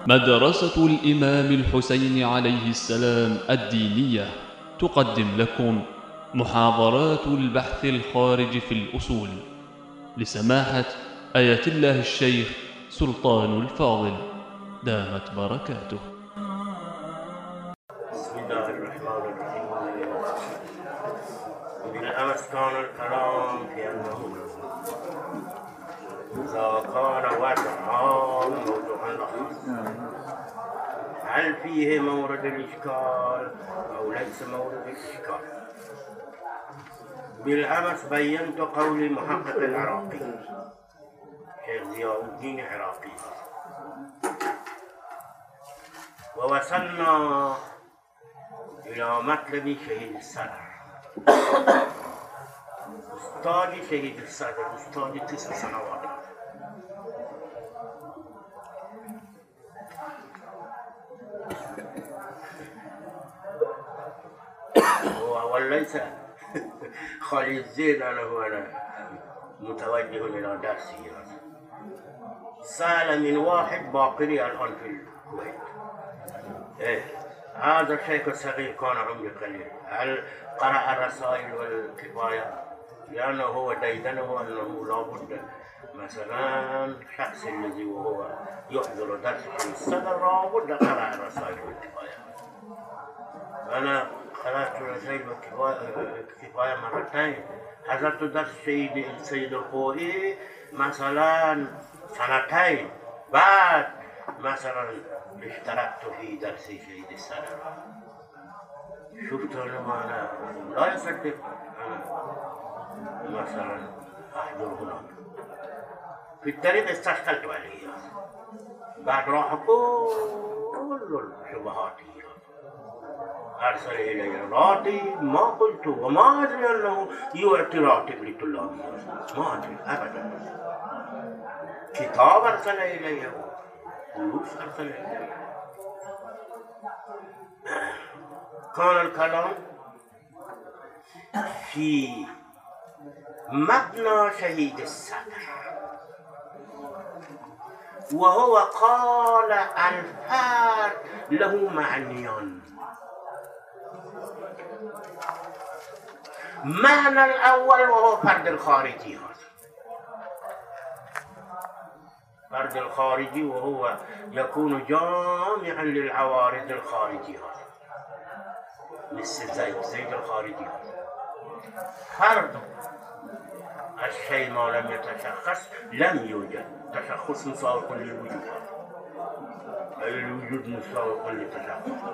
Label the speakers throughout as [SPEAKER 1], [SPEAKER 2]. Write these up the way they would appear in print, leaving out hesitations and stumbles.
[SPEAKER 1] مدرسة الإمام الحسين عليه السلام الدينية تقدم لكم محاضرات البحث الخارج في الأصول لسماحة آية الله الشيخ سلطان الفاضل دامت بركاته.
[SPEAKER 2] بسم الله الرحمن الرحيم. بالأمس كان الكلام في أنه إذا كان وضعا موضوعا خاص هل فيه مورد الإشكال أو ليس مورد الإشكال؟ بالأمس بينت قول محقق العراقي شيخ ضياء الدين العراقي، ووصلنا إلى مطلب شهيد الصدر. أستاذ شهيد الصدر أستاذ 9 سنوات، وليس خالي الزين أنا متوجه إلى درسه. سأل من واحد باقري الآن في الكويت، هذا الشيخ الصغير كان عمري قليل، هل قرأ الرسائل والكفاية؟ لأنه هو ديدنه أنه لابد مثلا الشخص الذي وهو يحضر درس في الصدر لابد قرأ الرسائل والكفاية. أنا قرأت الرسائل والكفاية مرتين، حضرت درس سيد الخوئي مثلا سنتين، بعد مثلا اشتركت في درس شهيد الصدر. شفت انه انا لا يصدق انا مثلا احضر هناك. في الطريق استشكلت عليه، بعد راح كل الشبهات ارسل الي راتب، ما قلت وما ادري انه يعطي راتب لطلابه، ما ادري ابدا. كتاب ارسل الي، فلوس ارسل الي. كان الكلام في مبنى شهيد الصدر، وهو قال الفرد له معنيان. معنى الأول وهو فرد الخارجي، فرد الخارجي وهو يكون جامعا للعوارض الخارجية، مثل زيد الخارجي. فرد الشيء ما لم يتشخص لم يوجد، تشخص مساوق للوجود، الوجود مساوق للتشخص.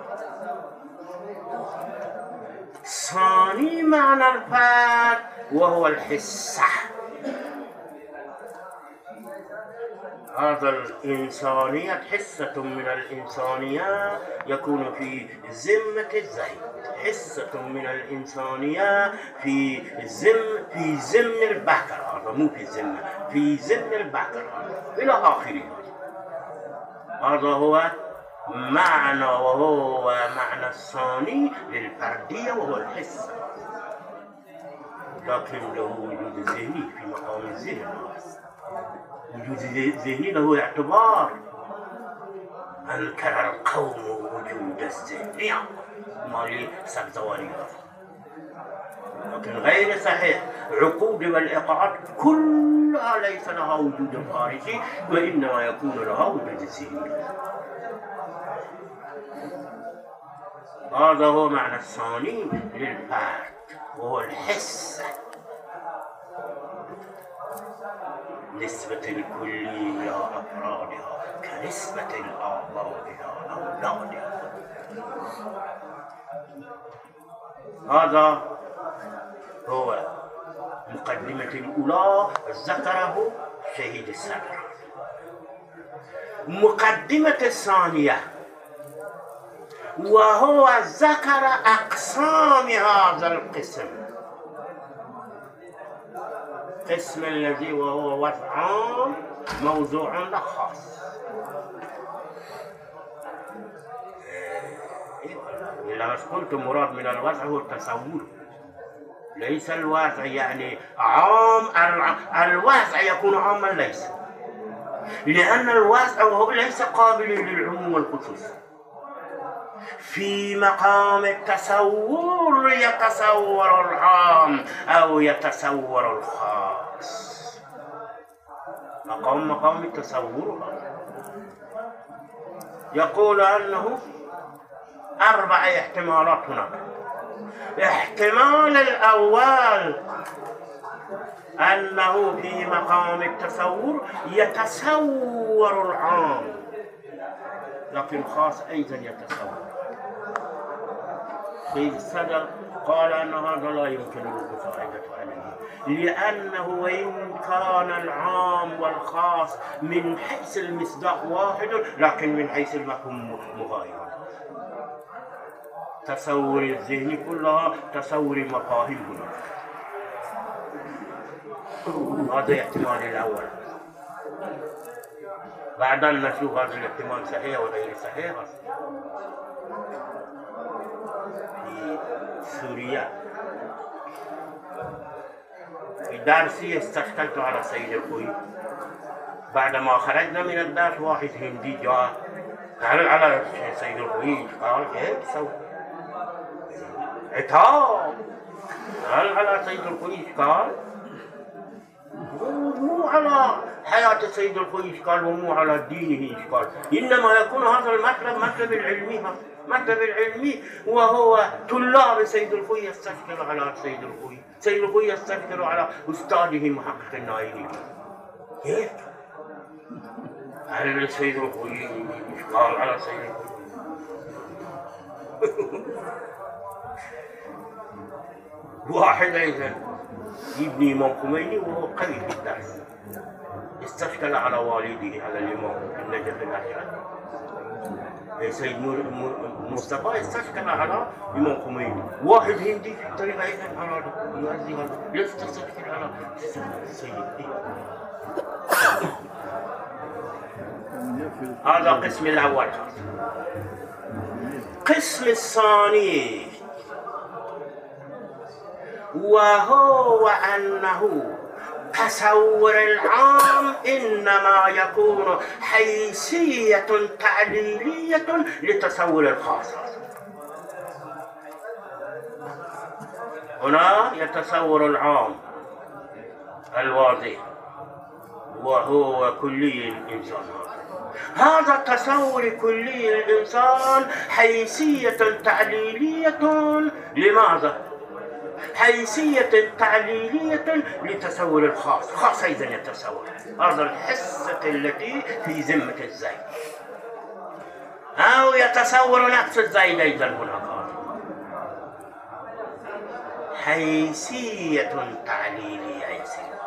[SPEAKER 2] ثاني معنى الفرد وهو الحسة، هذا الإنسانية حصة من الإنسانية يكون في ذمة الزيد، حصة من الإنسانية في ذم البكر، هذا مو في ذمة، في ذم البكر إلى آخره. هذا هو معنى، وهو معنى الثاني للفردية وهو الحصة، لكن له وجود ذهني في مقام الذهن. وجود ذهني له اعتبار. أنكر القوم وجود الذهن مالي سبزواري، لكن غير صحيح. عقود والإيقاعات كلها ليس لها وجود خارجي، وإنما يكون لها وجود ذهني. هذا هو معنى الثاني للفرد وهو الحس، نسبة الكل إلى أفرادها كنسبة الآباء إلى أولادها. هذا هو مقدمة الأولى ذكره شهيد الصدر. مقدمة الثانية وهو ذكر أقسام هذا القسم، قسم الذي وهو وضع موضوع خاص. لما قلت مراد من الوضع هو التصور، ليس الوضع يعني عام. الوضع يكون عاما ليس، لأن الواسع وهو ليس قابل للعموم والخصوص. في مقام التصور يتصور العام أو يتصور الخاص. مقام التصور يقول أنه 4 احتمالات هناك. احتمال الأول أنه في مقام التصور يتصور العام، لكن خاص أيضا يتصور. سيد الصدر قال أن هذا لا يمكن المساعدة عليه، لأنه وإن كان العام والخاص من حيث المصداق واحد، لكن من حيث المفهوم مغاير. تصور الذهن كلها تصور المفاهيم هنا. هذا الاحتمال الأول. بعد أن نشوف هذا الاحتمال صحيح وغير صحيح. في سوريا في درسي استشكلت على سيد الخوي. بعدما خرجنا من الدرس واحد هندي جاء قال على سيد الخوي، قال كيف سوى عتاب، قال على سيد الخوي قال مو على حياة سيد الخوي قال ومو على دينه قال، إنما يكون هذا المطلب مطلب العلمي، مطلب العلمي، وهو طلاب سيد الخوي يستشكل على سيد الخوي، سيد الخوي يستشكل على أستاذه محقق النائلي. كيف؟ هل سيد الخوي قال على سيد الخوي؟ واحد أيضا يبني إمام خميني وهو قوي في الدرس، استشكل على والده على الإمام النجف الأشعري. سيد مصطفى استشكل على إمام خميني. واحد هندي في الطريق أيضا أراد يؤذي هذا، ليش تستشكل على السيد؟ هذا القسم الأول. القسم الثاني وهو أنه تصور العام إنما يكون حيثية تعليلية لتصور الخاص. هنا يتصور العام الواضح وهو كلي الإنسان. هذا التصور كلي الإنسان حيثية تعليلية. لماذا؟ حيثية تعليلية لتصور الخاص. خاص أيضا يتصور هذا الحصة التي في ذمة الزيد، أو يتصور نفس الزيد أيضا هناك. حيثية تعليلية.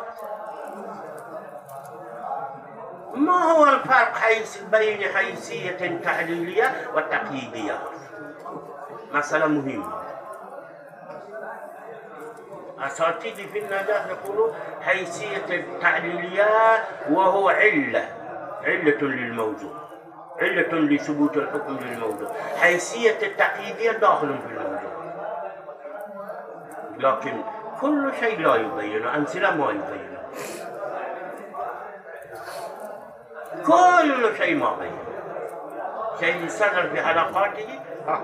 [SPEAKER 2] ما هو الفرق بين حيثية تعليلية وتقييدية؟ مسألة مهمة. أساتذتي في النجاح يقولون حيثية التعليلية وهو علة للموضوع، علة لثبوت الحكم للموضوع. حيثية التقييدية داخل في الموضوع، لكن كل شيء لا يبين، أمثلة ما يبين، كل شيء ما بين. شيء صدر في حلقاته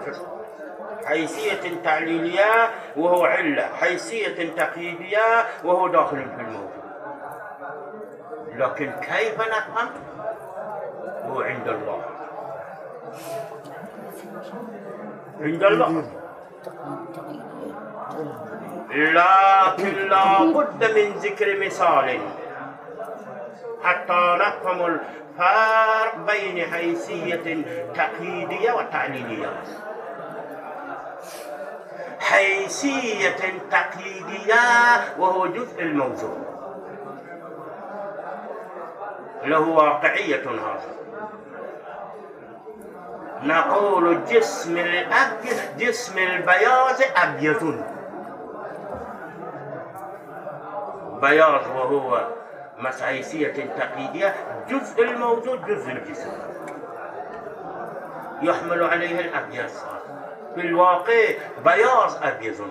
[SPEAKER 2] حيثية تعليلية وهو علة، حيثية تقييدية وهو داخل في الموضوع، لكن كيف نفهم هو عند الله، عند الله. لكن لا بد من ذكر مثال حتى نفهم الفرق بين حيثية تقييدية وتعليلية. حيثية تقييدية وهو جزء الموضوع، له واقعية. هذا نقول جسم الأبيض، جسم البياض أبيض، بياض وهو حيثية تقييدية، جزء الموضوع جزء الجسم يحمل عليه الأبيض. في الواقع بياض أبيض.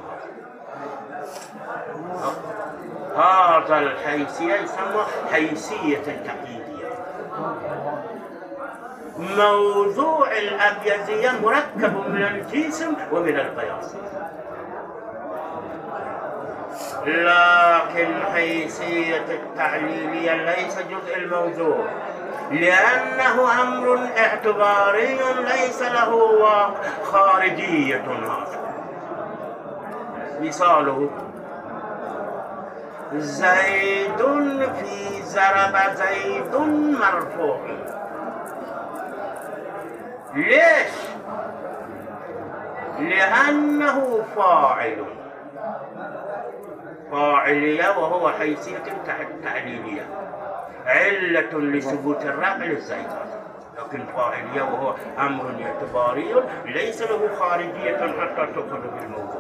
[SPEAKER 2] هذا الحيثية يسمى حيثية تقييدية. موضوع الأبيضية مركب من الجسم ومن القياس، لكن حيثية التعليلية ليس جزء الموضوع، لأنه أمر اعتباري ليس له خارجية. مثاله زيد في ضرب زيد مرفوع. ليش؟ لأنه فاعل، فاعلية وهو حيثية تعليلية، علة لثبوت الرفع للزيد، لكن فاعلية وهو أمر اعتباري ليس له خارجية حتى تؤخذ بالموضوع.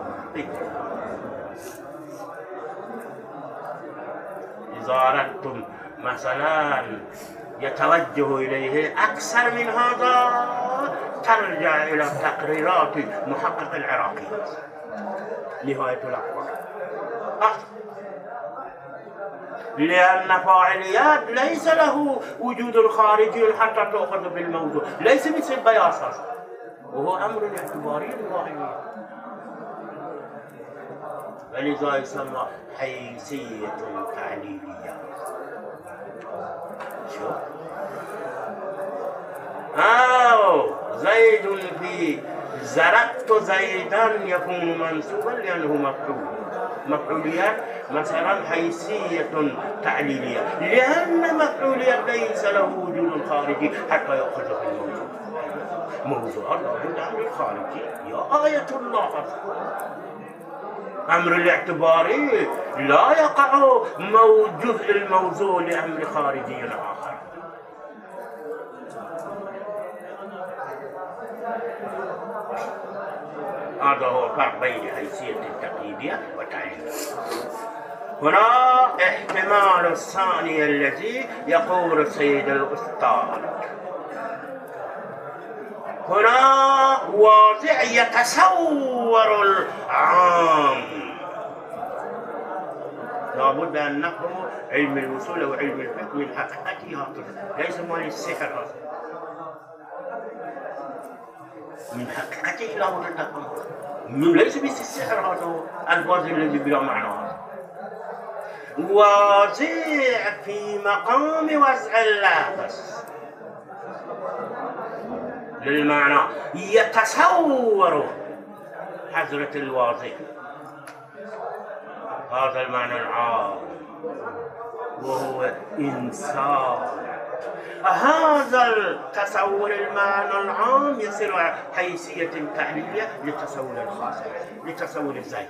[SPEAKER 2] إذا أردتم مثلا يتوجه إليه أكثر من هذا ترجع إلى تقريرات محقق العراقي نهاية الأخبار، لأن فاعليات ليس له وجود خارجي حتى تأخذ بالموضوع، ليس مثل بياص وهو أمر اعتباري ظاهري، ولذا يسمى حيثية تعليلية. شو؟ زيد في زرقت زيدا يكون منصوبا لأنه مفعول. مفعوليات مثلا حيثية تعليلية، لأن مفعوليات ليس له وجود خارجي حتى يأخذ في الموضوع. موضوع لابد أمر خارجي، يا آية الله. أمر الاعتباري لا يقع جزء الموضوع لأمر خارجي آخر. هذا هو الفرق بين حيثية التقييدية والتعليلية. هنا احتمال الثاني الذي يقول سيد الأستاذ، هنا واضع يتصور العام. لابد أن نفهم علم الوصول أو علم الفقه من حقيقته، ليس مال السحر هذا، من حقيقته لابد أن نفهم، ليس بس السحر هذا الفاظ الذي بلا معنى. واضع في مقام وضع اللافظ للمعنى، يتصور حضرة الواضح، هذا المعنى العام وهو إنسان. هذا التصور المعنى العام يصير حيثية تحليلية للتصور الخاص، لتصور الزيد.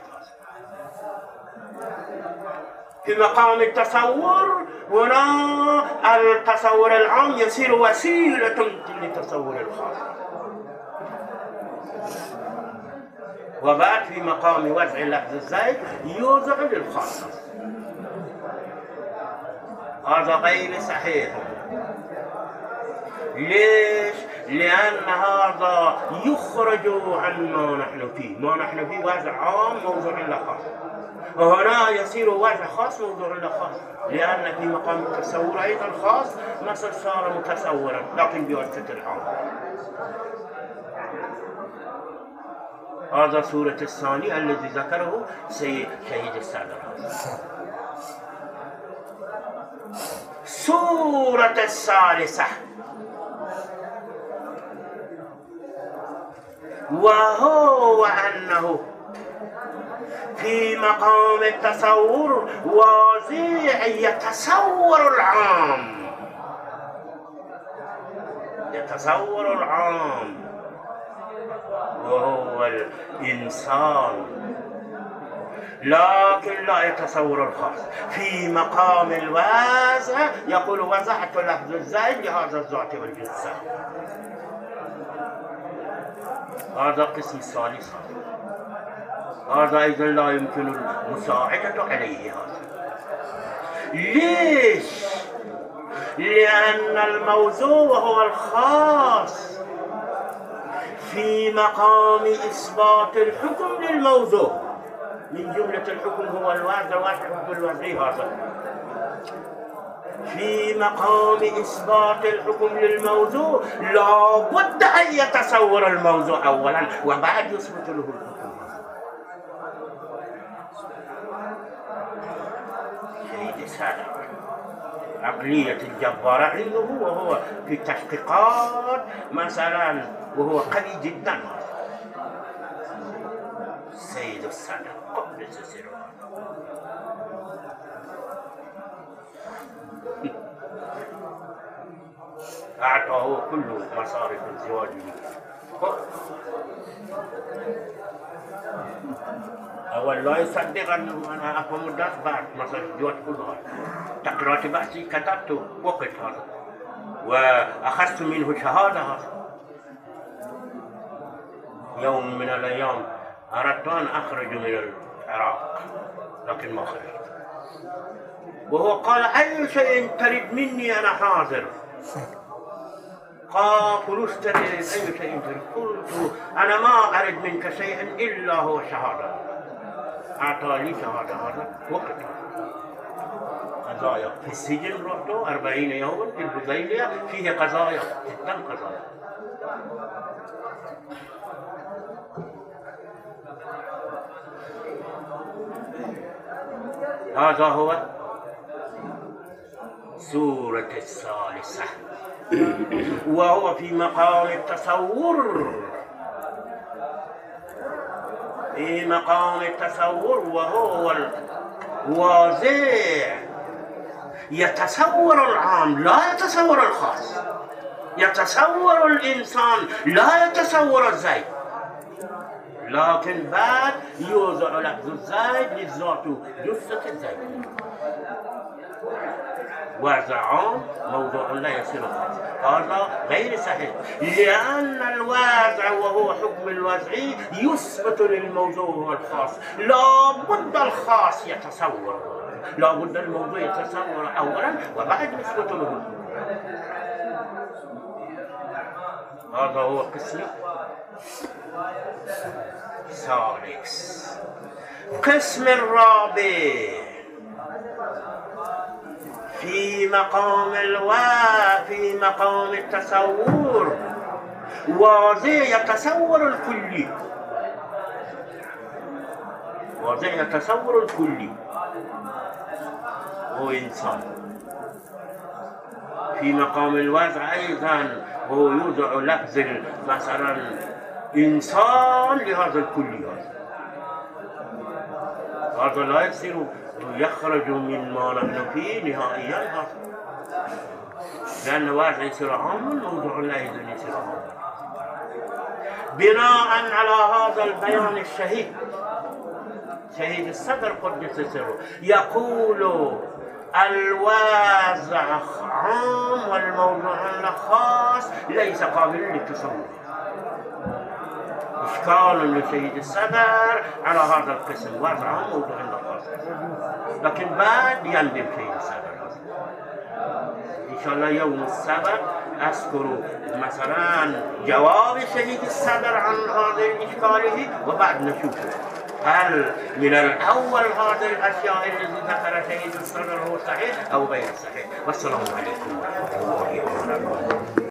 [SPEAKER 2] في مقام التصور هنا التصور العام يصير وسيلة للتصور الخاص، وبعد في مقام وضع لفظ الزيد يوضع للخاص. هذا غير صحيح. ليش؟ لأن هذا يخرج عن ما نحن فيه. ما نحن فيه وضع عام موضوع لخاص، وهنا يصير وضع خاص موضوع لخاص، لأن في مقام التصور أيضا خاص مثل صار متصورا لكن بواسطة العام. هذا سورة الثاني الذي ذكره شهيد السادة. سورة الثالثة وهو أنه في مقام التصور واضع يتصور العام، يتصور العام وهو الإنسان، لكن لا يتصور الخاص. في مقام الوضع يقول وضعت لفظ الزيد لهذا الذات والجنس. هذا قسم الثالث، هذا أيضا لا يمكن المساعدة عليه. هذا ليش؟ لأن الموضوع هو الخاص في مقام إثبات الحكم للموضوع. من جملة الحكم هو الوضع والحكم الوضعي. هذا في مقام إثبات الحكم للموضوع لا بد أن يتصور الموضوع أولا وبعد يثبت له الحكم. شهيد السادة عقلية الجبار عنده وهو في التحقيقات مثلا وهو قوي جدا. سيد السادة قدس سره أعطاه كل مصارف الزواج أول لا يصدق أنه أنا أفهم الناس بعد مصارف الزواج كلها. تقرأت بحثي كتبت وقت هذا وأخذت منه شهادة هذا. يوم من الأيام أردت أن أخرج من العراق لكن ما خرجت، وهو قال أي شيء تريد مني أنا حاضر. قال فلوس تريد أي شيء تريد؟ قلت أنا ما أريد منك شيئا إلا هو شهادة. أعطى لي شهادة هذا وقت قضايا في السجن. رحت 40 يوما في البذيلية فيه قضايا جدا قضايا. هذا هو سورة الثالثة وهو في مقام التصور. في مقام التصور وهو الواضح يتصور العام لا يتصور الخاص، يتصور الإنسان لا يتصور الزيد، لكن بعد يوضع لفظ الزيد للذات جثة الزيد. وضع عام موضوع لا يصير خاص، هذا غير صحيح، لأن الوضع وهو حكم الوضعي يثبت للموضوع الخاص. لا بد الخاص يتصور، لا بد الموضوع يتصور أولا وبعد يثبت له. هذا هو قسم الثالث. قسم الرابع في مقام التصور واضح يتصور الكلي. واضح يتصور الكلي هو إنسان. في مقام الوضع أيضا هو يوضع لفظ مثلا إنسان لهذا الكلي. هذا لا يصير يخرج من ما نحن فيه نهائيا هذا، لأن واحد يصير عاما موضوع لا يزال يصير عاما. بناء على هذا البيان الشهيد شهيد الصدر قدس سره يقول الوازع عام والموضوع خاص ليس قابل للتصور. إشكال لشهيد الصدر على هذا القسم، وازع عام موضوع خاص، لكن بعد يندم شهيد الصدر. إن شاء الله يوم السبت أذكر مثلا جواب شهيد الصدر عن هذه إشكاله وبعد نشوفه هل من الأول هذه الأشياء التي ذكر شهيد الصدر هو صحيح أو غير صحيح. والسلام عليكم ورحمة الله وبركاته.